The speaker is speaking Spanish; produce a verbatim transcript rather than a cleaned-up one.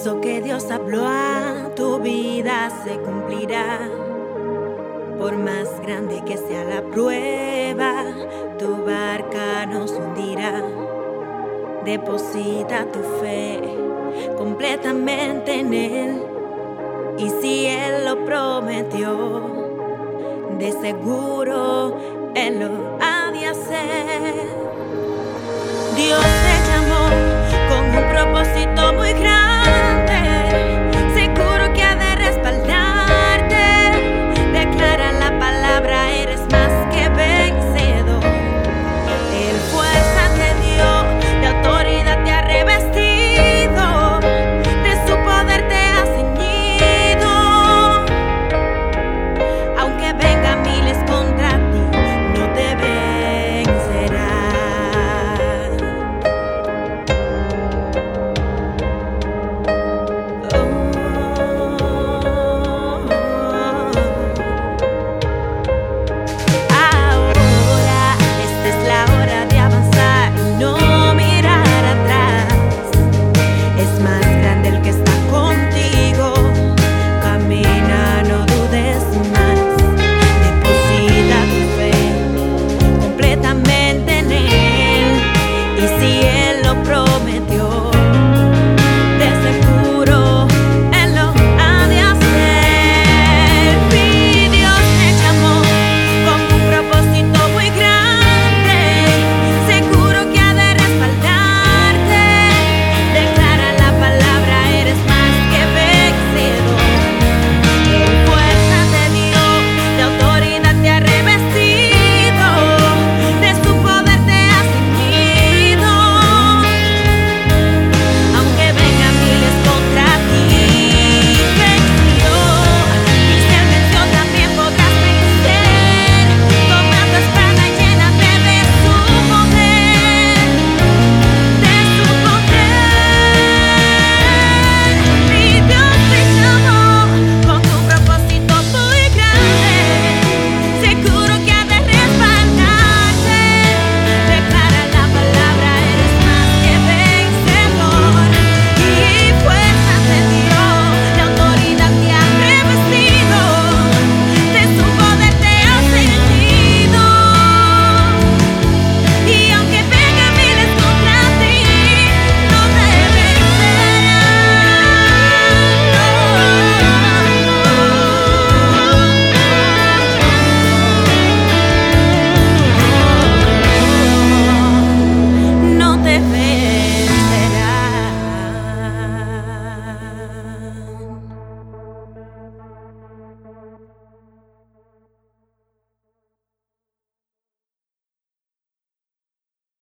Eso que Dios habló a tu vida se cumplirá. Por más grande que sea la prueba, tu barca no se hundirá. Deposita tu fe completamente en Él. Y si Él lo prometió, de seguro Él lo ha de hacer. Dios te llamó con un propósito muy grande.